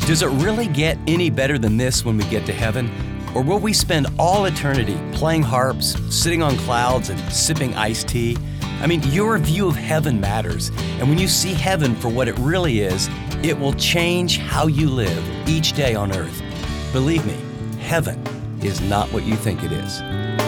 Does it really get any better than this when we get to heaven? Or will we spend all eternity playing harps, sitting on clouds, and sipping iced tea? I mean, your view of heaven matters. And when you see heaven for what it really is, it will change how you live each day on earth. Believe me, heaven is not what you think it is.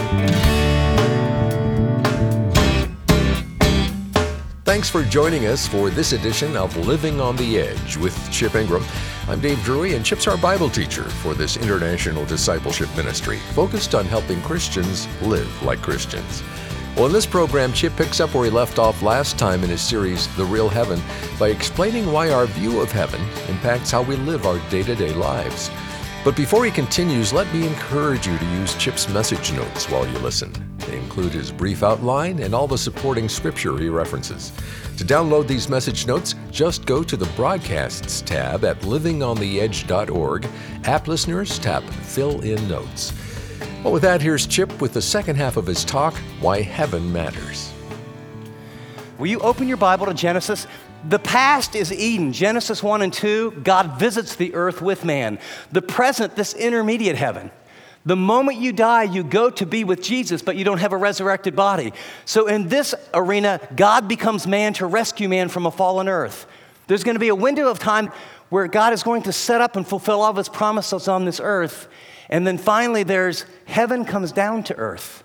Thanks for joining us for this edition of Living on the Edge with Chip Ingram. I'm Dave Drury, and Chip's our Bible teacher for this international discipleship ministry, focused on helping Christians live like Christians. Well, in this program, Chip picks up where he left off last time in his series, The Real Heaven, by explaining why our view of heaven impacts how we live our day-to-day lives. But before he continues, let me encourage you to use Chip's message notes while you listen. They include his brief outline and all the supporting scripture he references. To download these message notes, just go to the Broadcasts tab at livingontheedge.org. App listeners, tap Fill in Notes. Well, with that, here's Chip with the second half of his talk, Why Heaven Matters. Will you open your Bible to Genesis? The past is Eden, Genesis 1 and 2, God visits the earth with man. The present, this intermediate heaven. The moment you die, you go to be with Jesus, but you don't have a resurrected body. So in this arena, God becomes man to rescue man from a fallen earth. There's going to be a window of time where God is going to set up and fulfill all of his promises on this earth. And then finally, there's heaven comes down to earth.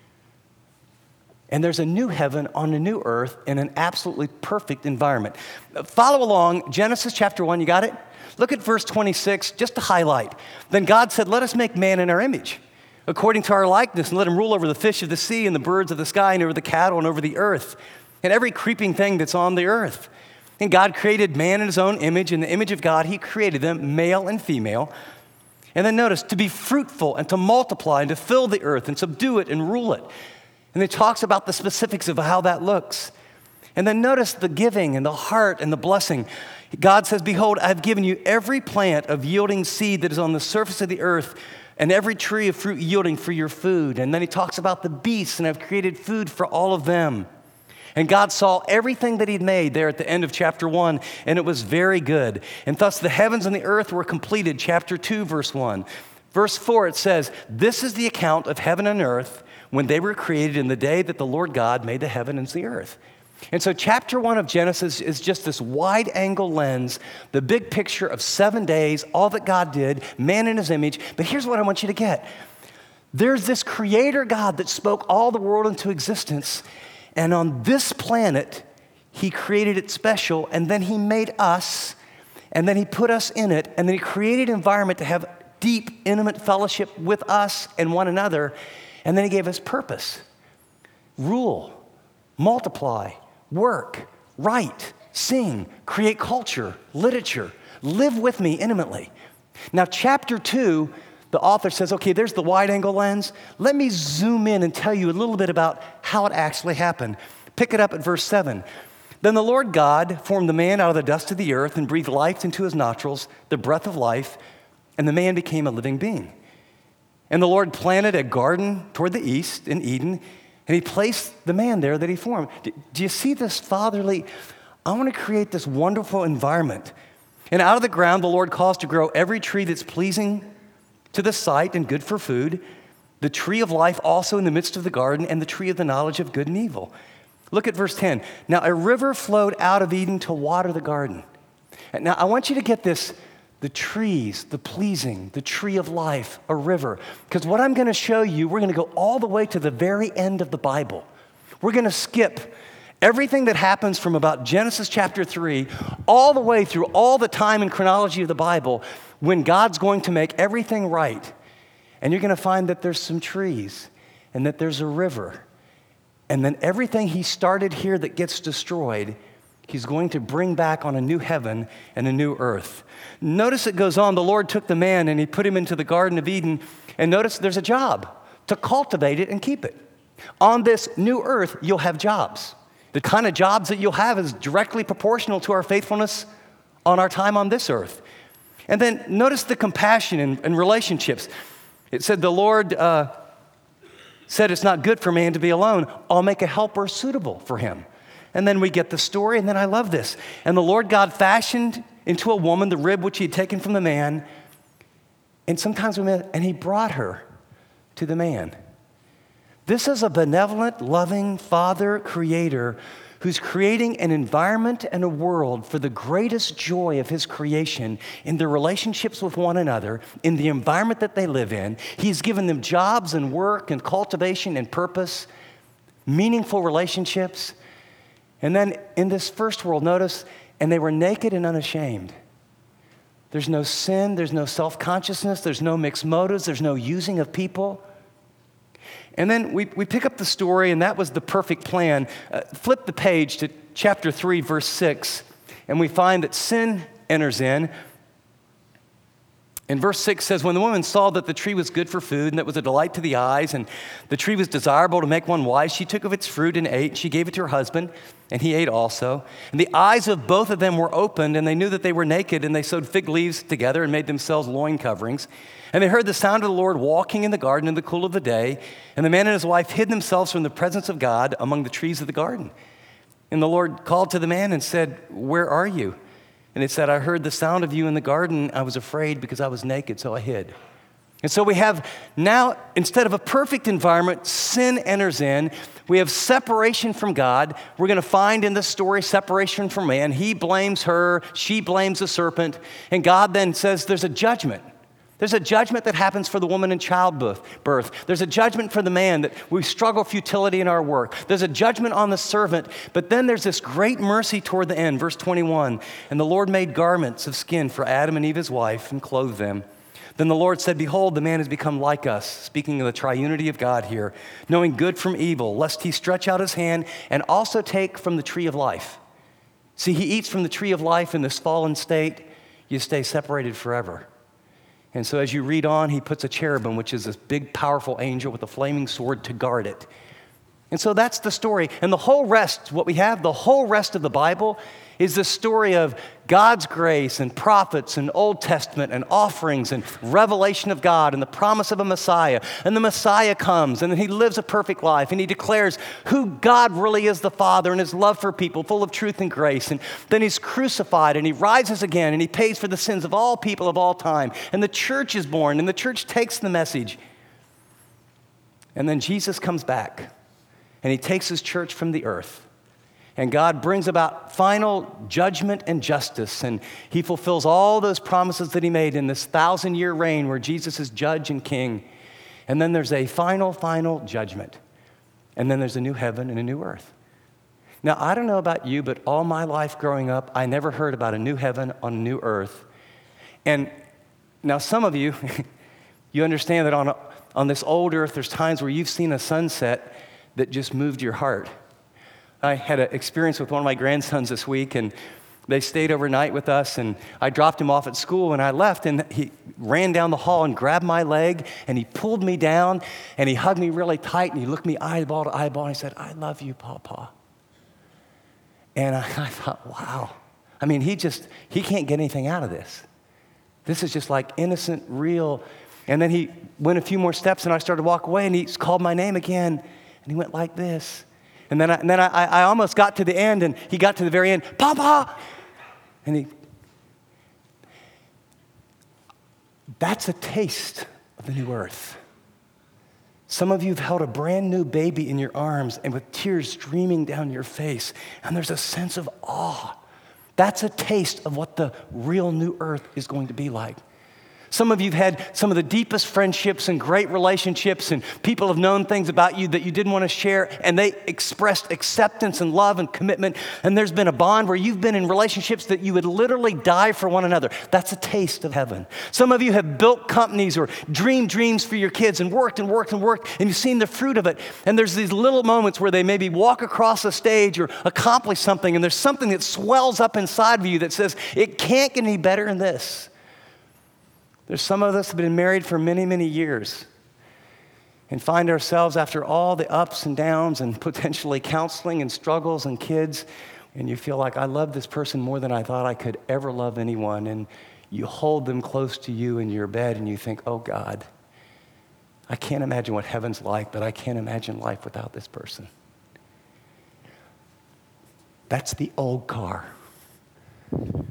And there's a new heaven on a new earth in an absolutely perfect environment. Follow along, Genesis chapter 1, you got it? Look at verse 26, just to highlight. Then God said, let us make man in our image, according to our likeness, and let him rule over the fish of the sea and the birds of the sky and over the cattle and over the earth and every creeping thing that's on the earth. And God created man in his own image. In the image of God, he created them, male and female. And then notice, to be fruitful and to multiply and to fill the earth and subdue it and rule it. And it talks about the specifics of how that looks. And then notice the giving and the heart and the blessing. God says, behold, I've given you every plant of yielding seed that is on the surface of the earth and every tree of fruit yielding for your food. And then he talks about the beasts, and I've created food for all of them. And God saw everything that he'd made there at the end of chapter 1, and it was very good. And thus the heavens and the earth were completed, chapter 2, verse 1. Verse 4, it says, this is the account of heaven and earth when they were created in the day that the Lord God made the heaven and the earth. And so chapter 1 of Genesis is just this wide-angle lens, the big picture of 7 days, all that God did, man in his image. But here's what I want you to get. There's this creator God that spoke all the world into existence, and on this planet, he created it special, and then he made us, and then he put us in it, and then he created an environment to have deep, intimate fellowship with us and one another, and then he gave us purpose. Rule, multiply, work, write, sing, create culture, literature, live with me intimately. Now, chapter 2, the author says, okay, there's the wide-angle lens. Let me zoom in and tell you a little bit about how it actually happened. Pick it up at verse 7. Then the Lord God formed the man out of the dust of the earth and breathed life into his nostrils, the breath of life, and the man became a living being. And the Lord planted a garden toward the east in Eden, and he placed the man there that he formed. Do you see this fatherly? I want to create this wonderful environment. And out of the ground, the Lord caused to grow every tree that's pleasing to the sight and good for food, the tree of life also in the midst of the garden, and the tree of the knowledge of good and evil. Look at verse 10. Now a river flowed out of Eden to water the garden. And now I want you to get this. The trees, the pleasing, the tree of life, a river. Because what I'm going to show you, we're going to go all the way to the very end of the Bible. We're going to skip everything that happens from about Genesis chapter 3 all the way through all the time and chronology of the Bible when God's going to make everything right. And you're going to find that there's some trees and that there's a river. And then everything he started here that gets destroyed, he's going to bring back on a new heaven and a new earth. Notice it goes on, the Lord took the man and he put him into the Garden of Eden. And notice there's a job to cultivate it and keep it. On this new earth, you'll have jobs. The kind of jobs that you'll have is directly proportional to our faithfulness on our time on this earth. And then notice the compassion and relationships. It said the Lord said it's not good for man to be alone. I'll make a helper suitable for him. And then we get the story, and then I love this. And the Lord God fashioned into a woman, the rib which he had taken from the man, and he brought her to the man. This is a benevolent, loving Father, Creator, who's creating an environment and a world for the greatest joy of his creation in their relationships with one another, in the environment that they live in. He's given them jobs and work and cultivation and purpose, meaningful relationships. And then in this first world, notice, and they were naked and unashamed. There's no sin, there's no self-consciousness, there's no mixed motives, there's no using of people. And then we pick up the story, and that was the perfect plan. Flip the page to chapter 3, verse 6, and we find that sin enters in. And verse 6 says, when the woman saw that the tree was good for food, and that was a delight to the eyes, and the tree was desirable to make one wise, she took of its fruit and ate. She gave it to her husband, and he ate also. And the eyes of both of them were opened, and they knew that they were naked, and they sewed fig leaves together and made themselves loin coverings. And they heard the sound of the Lord walking in the garden in the cool of the day. And the man and his wife hid themselves from the presence of God among the trees of the garden. And the Lord called to the man and said, where are you? And it said, I heard the sound of you in the garden. I was afraid because I was naked, so I hid. And so we have now, instead of a perfect environment, sin enters in. We have separation from God. We're going to find in this story separation from man. He blames her. She blames the serpent. And God then says there's a judgment. There's a judgment that happens for the woman in childbirth. There's a judgment for the man that we struggle futility in our work. There's a judgment on the servant. But then there's this great mercy toward the end. Verse 21, and the Lord made garments of skin for Adam and Eve his wife and clothed them. Then the Lord said, behold, the man has become like us, speaking of the triunity of God here, knowing good from evil, lest he stretch out his hand and also take from the tree of life. See, he eats from the tree of life in this fallen state. You stay separated forever. And so as you read on, he puts a cherubim, which is this big, powerful angel with a flaming sword to guard it. And so that's the story. And the whole rest, what we have, the whole rest of the Bible is the story of God's grace and prophets and Old Testament and offerings and revelation of God and the promise of a Messiah. And the Messiah comes and he lives a perfect life and he declares who God really is, the Father, and his love for people, full of truth and grace. And then he's crucified and he rises again and he pays for the sins of all people of all time. And the church is born and the church takes the message. And then Jesus comes back and he takes his church from the earth. And God brings about final judgment and justice. And he fulfills all those promises that he made in this 1,000-year reign where Jesus is judge and king. And then there's a final judgment. And then there's a new heaven and a new earth. Now, I don't know about you, but all my life growing up, I never heard about a new heaven on a new earth. And now some of you, you understand that on this old earth, there's times where you've seen a sunset that just moved your heart. I had an experience with one of my grandsons this week, and they stayed overnight with us, and I dropped him off at school, and I left, and he ran down the hall and grabbed my leg, and he pulled me down, and he hugged me really tight, and he looked me eyeball to eyeball, and he said, I love you, Papa. And I thought, wow. I mean, he can't get anything out of this. This is just like innocent, real. And then he went a few more steps, and I started to walk away, and he called my name again, and he went like this. And then I almost got to the end, and he got to the very end, Papa! And that's a taste of the new earth. Some of you have held a brand new baby in your arms and with tears streaming down your face, and there's a sense of awe. That's a taste of what the real new earth is going to be like. Some of you have had some of the deepest friendships and great relationships, and people have known things about you that you didn't want to share, and they expressed acceptance and love and commitment, and there's been a bond where you've been in relationships that you would literally die for one another. That's a taste of heaven. Some of you have built companies or dreamed dreams for your kids and worked, and you've seen the fruit of it, and there's these little moments where they maybe walk across a stage or accomplish something, and there's something that swells up inside of you that says, it can't get any better than this. There's some of us have been married for many, many years and find ourselves after all the ups and downs and potentially counseling and struggles and kids, and you feel like, I love this person more than I thought I could ever love anyone, and you hold them close to you in your bed and you think, oh God, I can't imagine what heaven's like, but I can't imagine life without this person. That's the old car.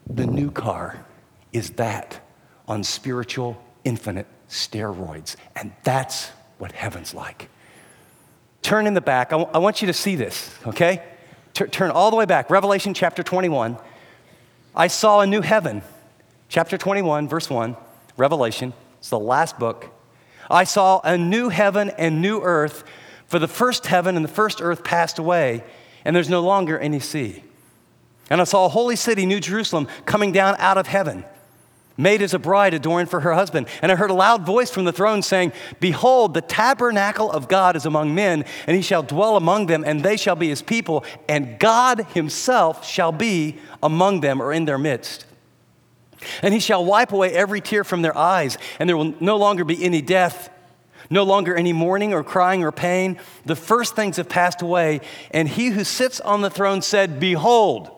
The new car is that on spiritual, infinite steroids. And that's what heaven's like. Turn in the back. I want you to see this, okay? Turn all the way back. Revelation chapter 21. I saw a new heaven. Chapter 21, verse 1, Revelation. It's the last book. I saw a new heaven and new earth, for the first heaven and the first earth passed away, and there's no longer any sea. And I saw a holy city, New Jerusalem, coming down out of heaven, made as a bride adorned for her husband. And I heard a loud voice from the throne saying, "Behold, the tabernacle of God is among men, and he shall dwell among them, and they shall be his people, and God himself shall be among them," or in their midst. "And he shall wipe away every tear from their eyes, and there will no longer be any death, no longer any mourning or crying or pain. The first things have passed away." And he who sits on the throne said, "Behold,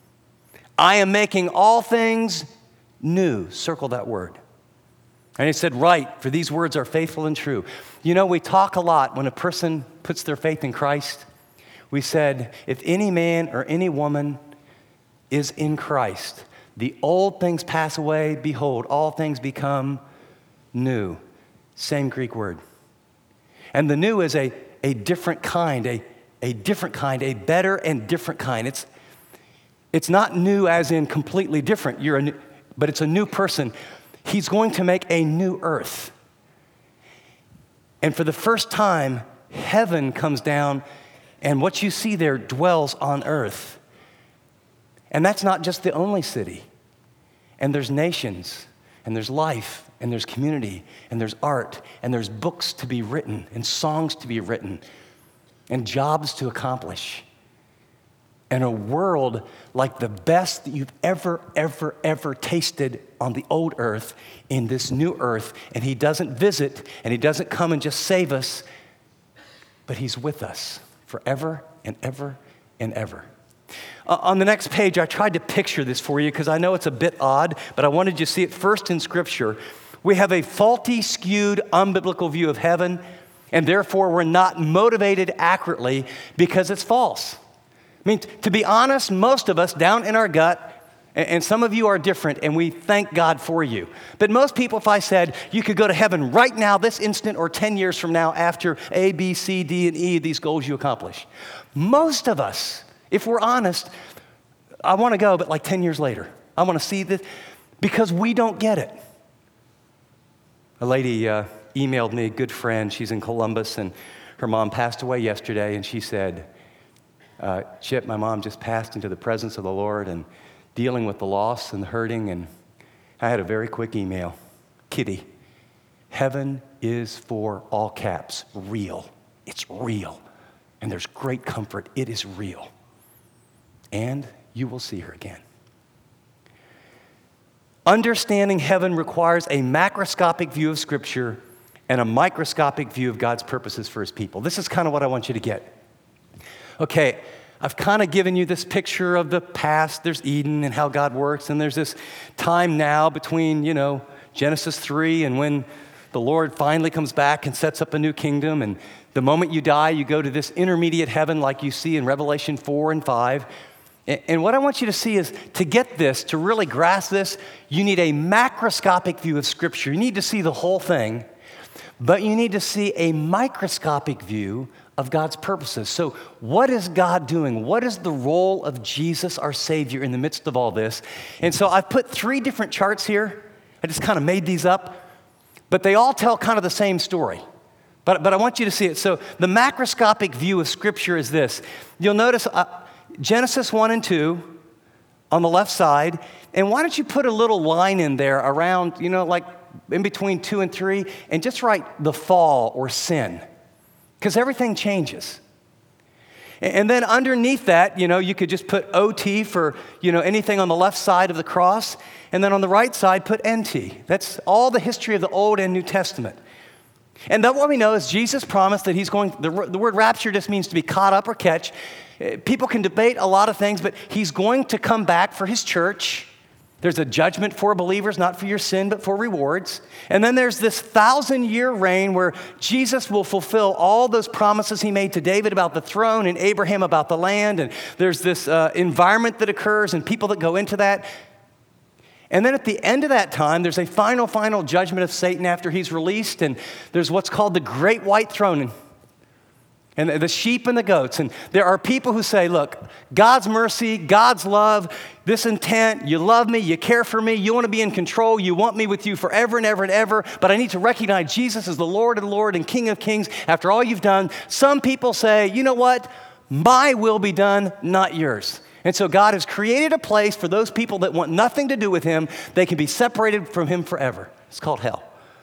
I am making all things new." Circle that word. And he said, "Write, for these words are faithful and true." You know, we talk a lot when a person puts their faith in Christ. We said, if any man or any woman is in Christ, the old things pass away, behold, all things become new. Same Greek word. And the new is a different kind, a different kind, a better and different kind. It's not new as in completely different, but it's a new person. He's going to make a new earth. And for the first time, heaven comes down, and what you see there dwells on earth. And that's not just the only city. And there's nations, and there's life, and there's community, and there's art, and there's books to be written, and songs to be written, and jobs to accomplish. And a world like the best that you've ever tasted on the old earth in this new earth. And he doesn't visit, and he doesn't come and just save us, but he's with us forever and ever and ever. On the next page, I tried to picture this for you because I know it's a bit odd, but I wanted you to see it first in Scripture. We have a faulty, skewed, unbiblical view of heaven, and therefore we're not motivated accurately because it's false. I mean, to be honest, most of us down in our gut, and some of you are different, and we thank God for you. But most people, if I said you could go to heaven right now, this instant, or 10 years from now after A, B, C, D, and E, these goals you accomplish, most of us, if we're honest, I want to go, but like 10 years later. I want to see this because we don't get it. A lady emailed me, a good friend. She's in Columbus, and her mom passed away yesterday, and she said, "Chip, my mom just passed into the presence of the Lord and dealing with the loss and the hurting." And I had a very quick email. "Kitty, heaven is for all caps, real. It's real. And there's great comfort. It is real. And you will see her again." Understanding heaven requires a macroscopic view of Scripture and a microscopic view of God's purposes for his people. This is kind of what I want you to get. Okay, I've kind of given you this picture of the past. There's Eden and how God works, and there's this time now between, Genesis 3 and when the Lord finally comes back and sets up a new kingdom, and the moment you die, you go to this intermediate heaven like you see in Revelation 4 and 5. And what I want you to see is, to get this, to really grasp this, you need a macroscopic view of Scripture. You need to see the whole thing, but you need to see a microscopic view of God's purposes. So what is God doing? What is the role of Jesus, our Savior, in the midst of all this? And so I've put 3 different charts here. I just kind of made these up, but they all tell kind of the same story. But I want you to see it. So the macroscopic view of Scripture is this. You'll notice Genesis 1 and 2 on the left side. And why don't you put a little line in there around, like in between 2 and 3, and just write the fall or sin, because everything changes. And then underneath that, you could just put OT for, anything on the left side of the cross. And then on the right side, put NT. That's all the history of the Old and New Testament. And then what we know is Jesus promised that he's going, the word rapture just means to be caught up or catch. People can debate a lot of things, but he's going to come back for his church. There's a judgment for believers, not for your sin, but for rewards. And then there's this 1,000-year reign where Jesus will fulfill all those promises he made to David about the throne and Abraham about the land. And there's this environment that occurs and people that go into that. And then at the end of that time, there's a final judgment of Satan after he's released, and there's what's called the Great White Throne, and the sheep and the goats. And there are people who say, look, God's mercy, God's love, this intent, you love me, you care for me, you want to be in control, you want me with you forever and ever and ever, but I need to recognize Jesus as the Lord and Lord and King of Kings after all you've done. Some people say, you know what? My will be done, not yours. And so God has created a place for those people that want nothing to do with him. They can be separated from him forever. It's called hell.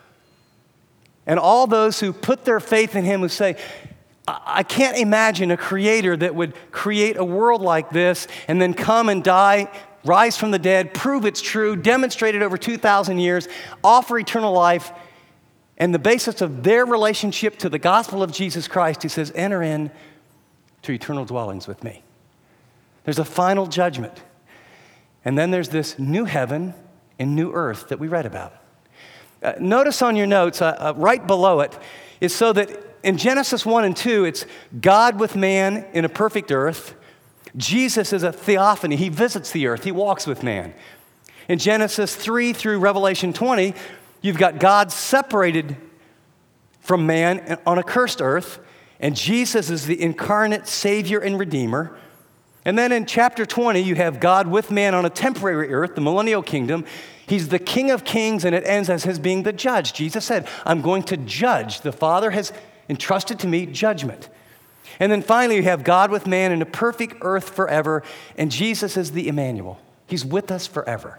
And all those who put their faith in him, who say, I can't imagine a creator that would create a world like this and then come and die, rise from the dead, prove it's true, demonstrate it over 2,000 years, offer eternal life. And the basis of their relationship to the gospel of Jesus Christ, he says, enter in to eternal dwellings with me. There's a final judgment. And then there's this new heaven and new earth that we read about. Notice on your notes, right below it, is so that in Genesis 1 and 2, it's God with man in a perfect earth. Jesus is a theophany. He visits the earth. He walks with man. In Genesis 3 through Revelation 20, you've got God separated from man on a cursed earth, and Jesus is the incarnate Savior and Redeemer. And then in chapter 20, you have God with man on a temporary earth, the millennial kingdom. He's the King of Kings, and it ends as his being the judge. Jesus said, I'm going to judge. The Father has entrusted to me judgment. And then finally, you have God with man in a perfect earth forever, and Jesus is the Emmanuel. He's with us forever.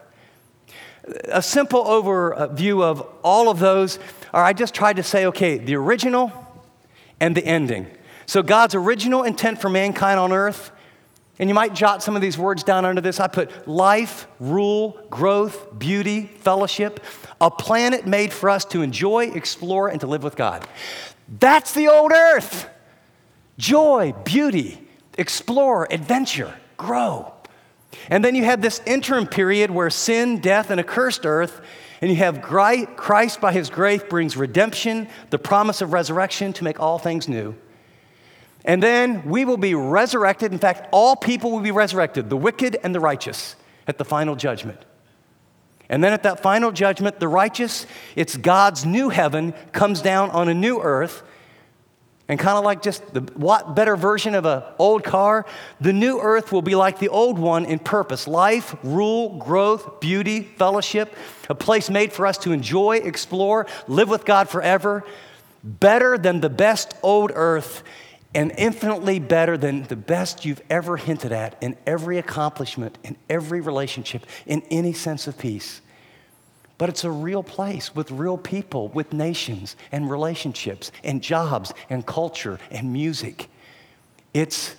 A simple overview of all of those are, I just tried to say, okay, the original and the ending. So God's original intent for mankind on earth, and you might jot some of these words down under this. I put life, rule, growth, beauty, fellowship, a planet made for us to enjoy, explore, and to live with God. That's the old earth. Joy, beauty, explore, adventure, grow. And then you have this interim period where sin, death, and a cursed earth, and you have Christ by his grace brings redemption, the promise of resurrection to make all things new. And then we will be resurrected. In fact, all people will be resurrected, the wicked and the righteous, at the final judgment. And then at that final judgment, the righteous, it's God's new heaven, comes down on a new earth. And kind of like just the better version of an old car, the new earth will be like the old one in purpose. Life, rule, growth, beauty, fellowship, a place made for us to enjoy, explore, live with God forever. Better than the best old earth, and infinitely better than the best you've ever hinted at in every accomplishment, in every relationship, in any sense of peace. But it's a real place with real people, with nations and relationships and jobs and culture and music. It's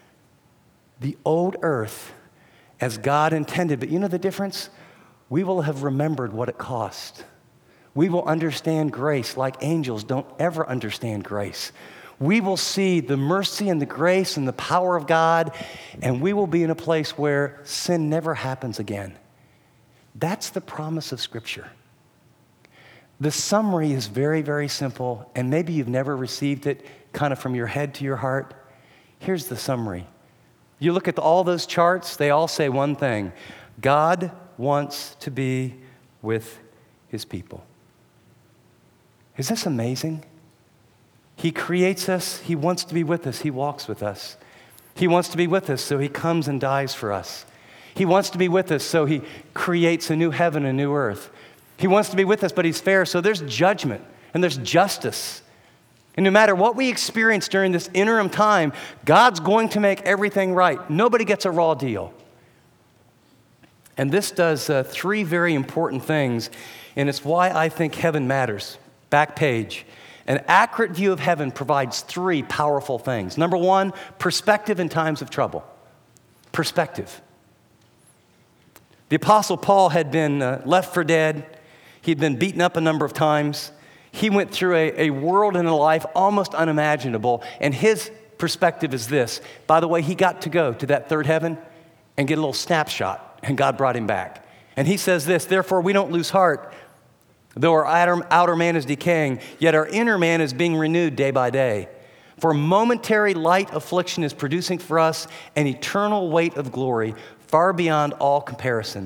the old earth as God intended. But you know the difference? We will have remembered what it cost. We will understand grace like angels don't ever understand grace. We will see the mercy and the grace and the power of God, and we will be in a place where sin never happens again. That's the promise of Scripture. The summary is very, very simple, and maybe you've never received it kind of from your head to your heart. Here's the summary. You look at all those charts, they all say one thing. God wants to be with his people. Is this amazing? He creates us. He wants to be with us. He walks with us. He wants to be with us, so he comes and dies for us. He wants to be with us, so he creates a new heaven, a new earth. He wants to be with us, but he's fair, so there's judgment and there's justice. And no matter what we experience during this interim time, God's going to make everything right. Nobody gets a raw deal. And this does three very important things, and it's why I think heaven matters. Back page. An accurate view of heaven provides three powerful things. Number one, perspective in times of trouble. Perspective. The Apostle Paul had been left for dead. He'd been beaten up a number of times. He went through a world and a life almost unimaginable, and his perspective is this. By the way, he got to go to that third heaven and get a little snapshot, and God brought him back. And he says this, therefore we don't lose heart. Though our outer man is decaying, yet our inner man is being renewed day by day. For momentary light affliction is producing for us an eternal weight of glory far beyond all comparison,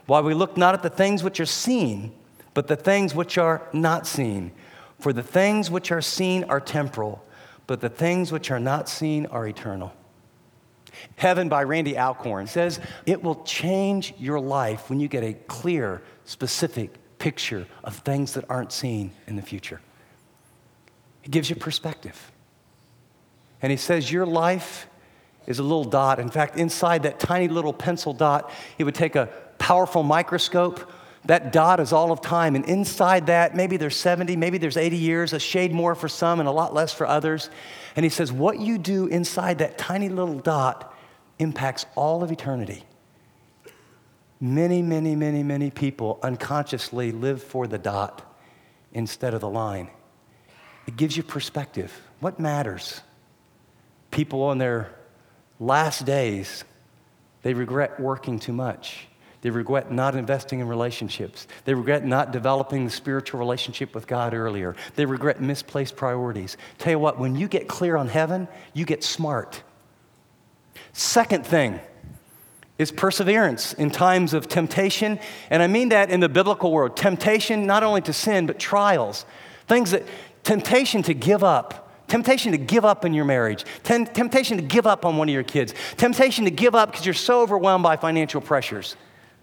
While we look not at the things which are seen, but the things which are not seen. For the things which are seen are temporal, but the things which are not seen are eternal. Heaven by Randy Alcorn says, it will change your life when you get a clear, specific picture of things that aren't seen in the future. It gives you perspective. And he says your life is a little dot. In fact, inside that tiny little pencil dot, he would take a powerful microscope. That dot is all of time, and inside that, maybe there's 70, maybe there's 80 years, a shade more for some and a lot less for others. And he says, what you do inside that tiny little dot impacts all of eternity. Many, many, many, many people unconsciously live for the dot instead of the line. It gives you perspective. What matters? People on their last days, they regret working too much. They regret not investing in relationships. They regret not developing the spiritual relationship with God earlier. They regret misplaced priorities. Tell you what, when you get clear on heaven, you get smart. Second thing is perseverance in times of temptation. And I mean that in the biblical world. Temptation not only to sin, but trials. Temptation to give up. Temptation to give up in your marriage. Temptation to give up on one of your kids. Temptation to give up because you're so overwhelmed by financial pressures.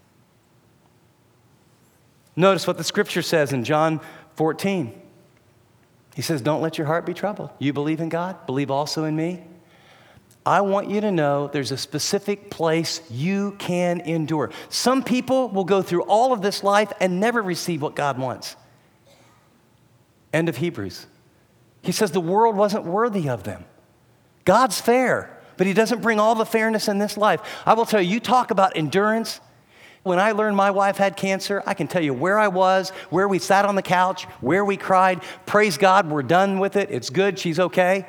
Notice what the scripture says in John 14. He says, don't let your heart be troubled. You believe in God, believe also in me. I want you to know there's a specific place you can endure. Some people will go through all of this life and never receive what God wants. End of Hebrews. He says the world wasn't worthy of them. God's fair, but he doesn't bring all the fairness in this life. I will tell you, you talk about endurance. When I learned my wife had cancer, I can tell you where I was, where we sat on the couch, where we cried. Praise God, we're done with it. It's good, she's okay.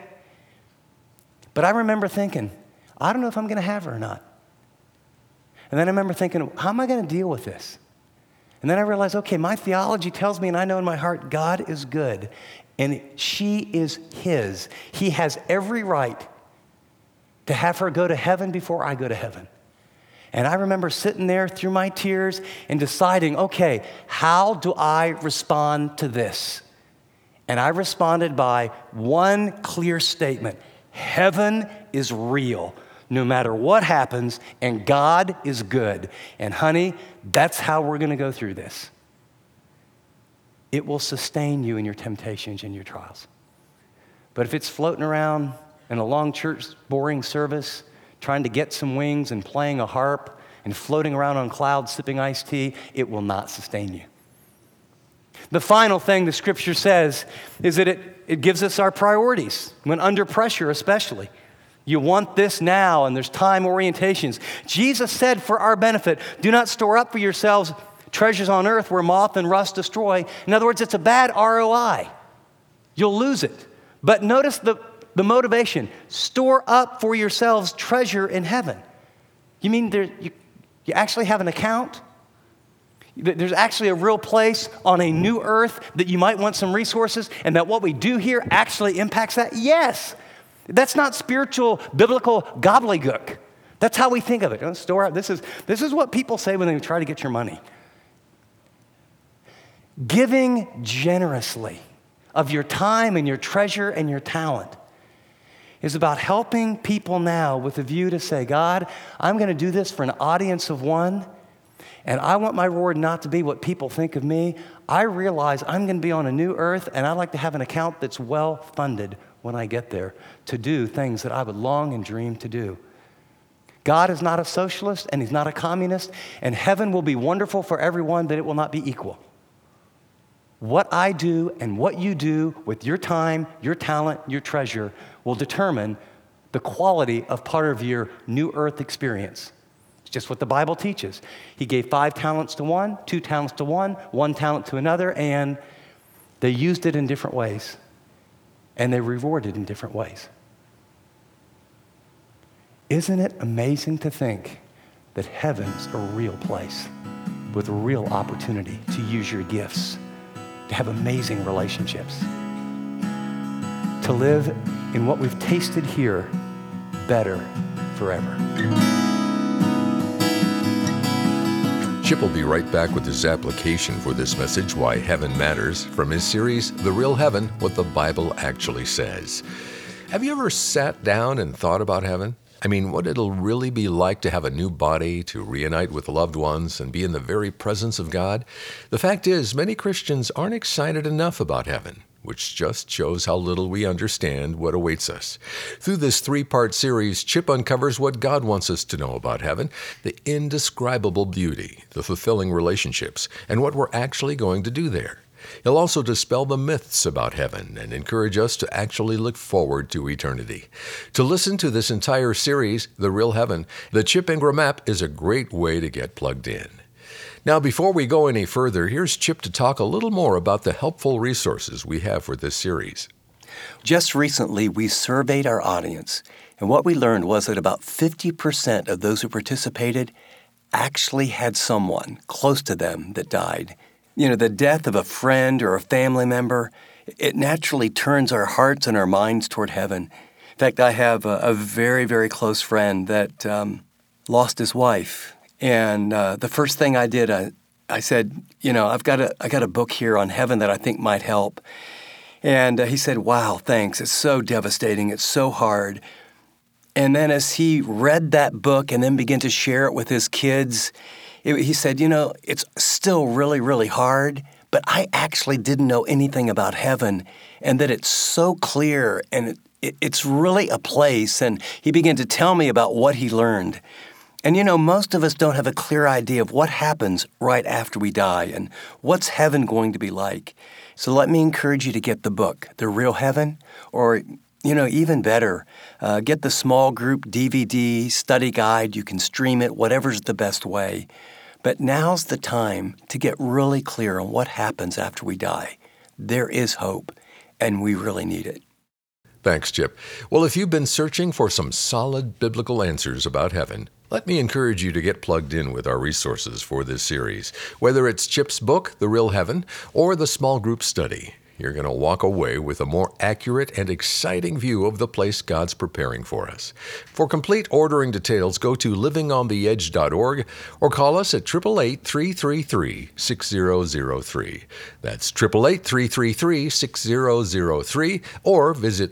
But I remember thinking, I don't know if I'm going to have her or not. And then I remember thinking, how am I going to deal with this? And then I realized, okay, my theology tells me, and I know in my heart, God is good, and she is his. He has every right to have her go to heaven before I go to heaven. And I remember sitting there through my tears and deciding, okay, how do I respond to this? And I responded by one clear statement. Heaven is real, no matter what happens, and God is good. And honey, that's how we're going to go through this. It will sustain you in your temptations and your trials. But if it's floating around in a long church, boring service, trying to get some wings and playing a harp and floating around on clouds sipping iced tea, it will not sustain you. The final thing the scripture says is that it gives us our priorities, when under pressure especially. You want this now, and there's time orientations. Jesus said for our benefit, do not store up for yourselves treasures on earth where moth and rust destroy. In other words, it's a bad ROI. You'll lose it. But notice the motivation. Store up for yourselves treasure in heaven. You mean you actually have an account? There's actually a real place on a new earth that you might want some resources, and that what we do here actually impacts that? Yes. That's not spiritual, biblical gobbledygook. That's how we think of it. Store up. This is what people say when they try to get your money. Giving generously of your time and your treasure and your talent is about helping people now with a view to say, God, I'm going to do this for an audience of one, and I want my reward not to be what people think of me. I realize I'm going to be on a new earth, and I like to have an account that's well funded when I get there to do things that I would long and dream to do. God is not a socialist, and he's not a communist, and heaven will be wonderful for everyone, but it will not be equal. What I do and what you do with your time, your talent, your treasure will determine the quality of part of your new earth experience. It's just what the Bible teaches. He gave 5 talents to one, 2 talents to one, 1 talent to another, and they used it in different ways, and they rewarded in different ways. Isn't it amazing to think that heaven's a real place with a real opportunity to use your gifts, to have amazing relationships, to live in what we've tasted here better forever. Chip will be right back with his application for this message, Why Heaven Matters, from his series, The Real Heaven, What the Bible Actually Says. Have you ever sat down and thought about heaven? I mean, what it'll really be like to have a new body, to reunite with loved ones, and be in the very presence of God? The fact is, many Christians aren't excited enough about heaven, which just shows how little we understand what awaits us. Through this 3-part series, Chip uncovers what God wants us to know about heaven, the indescribable beauty, the fulfilling relationships, and what we're actually going to do there. He'll also dispel the myths about heaven and encourage us to actually look forward to eternity. To listen to this entire series, The Real Heaven, the Chip Ingram app is a great way to get plugged in. Now, before we go any further, here's Chip to talk a little more about the helpful resources we have for this series. Just recently, we surveyed our audience, and what we learned was that about 50% of those who participated actually had someone close to them that died. You know, the death of a friend or a family member, it naturally turns our hearts and our minds toward heaven. In fact, I have a very, very close friend that lost his wife. And the first thing I did, I said, you know, I got a book here on heaven that I think might help. And he said, wow, thanks. It's so devastating. It's so hard. And then as he read that book and then began to share it with his kids, he said, you know, it's still really, really hard, but I actually didn't know anything about heaven, and that it's so clear, and it's really a place. And he began to tell me about what he learned. And you know, most of us don't have a clear idea of what happens right after we die and what's heaven going to be like. So let me encourage you to get the book, The Real Heaven, or you know, even better, get the small group DVD, study guide. You can stream it, whatever's the best way. But now's the time to get really clear on what happens after we die. There is hope, and we really need it. Thanks, Chip. Well, if you've been searching for some solid biblical answers about heaven, let me encourage you to get plugged in with our resources for this series. Whether it's Chip's book, The Real Heaven, or the small group study, you're going to walk away with a more accurate and exciting view of the place God's preparing for us. For complete ordering details, go to livingontheedge.org or call us at 888-333-6003. That's 888-333-6003, or visit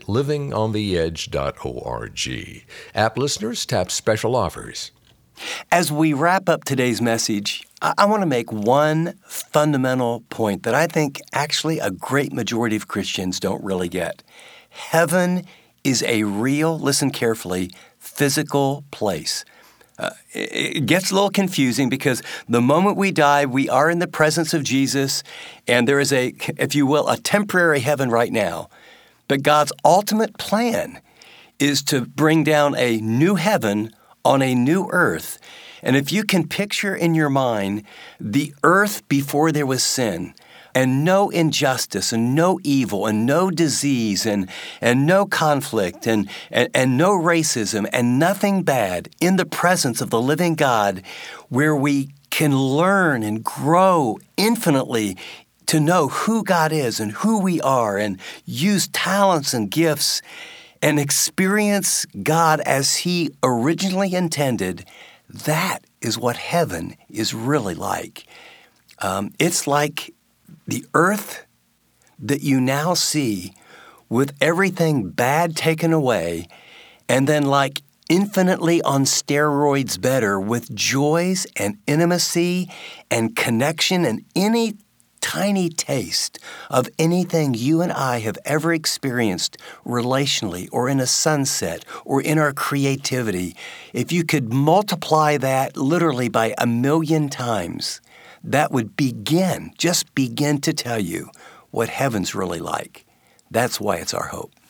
livingontheedge.org. App listeners, tap special offers. As we wrap up today's message, I want to make one fundamental point that I think actually a great majority of Christians don't really get. Heaven is a real, listen carefully, physical place. It gets a little confusing because the moment we die, we are in the presence of Jesus, and there is a, if you will, a temporary heaven right now. But God's ultimate plan is to bring down a new heaven on a new earth. And if you can picture in your mind the earth before there was sin, and no injustice, and no evil, and no disease, and no conflict, and no racism, and nothing bad, in the presence of the living God, where we can learn and grow infinitely to know who God is and who we are, and use talents and gifts, and experience God as He originally intended, that is what heaven is really like. It's like the earth that you now see with everything bad taken away, and then like infinitely on steroids better with joys and intimacy and connection and any tiny taste of anything you and I have ever experienced relationally or in a sunset or in our creativity. If you could multiply that literally by 1,000,000 times, that would just begin to tell you what heaven's really like. That's why it's our hope.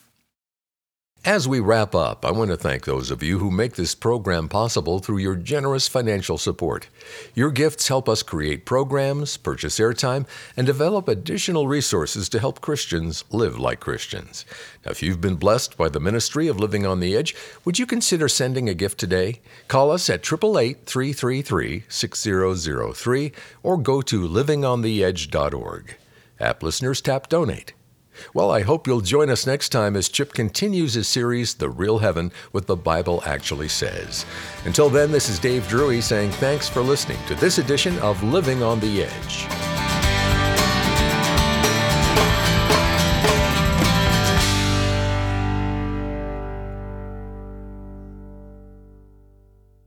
As we wrap up, I want to thank those of you who make this program possible through your generous financial support. Your gifts help us create programs, purchase airtime, and develop additional resources to help Christians live like Christians. Now, if you've been blessed by the ministry of Living on the Edge, would you consider sending a gift today? Call us at 888-333-6003 or go to livingontheedge.org. App listeners, tap Donate. Well, I hope you'll join us next time as Chip continues his series, The Real Heaven, What the Bible Actually Says. Until then, this is Dave Drury saying thanks for listening to this edition of Living on the Edge.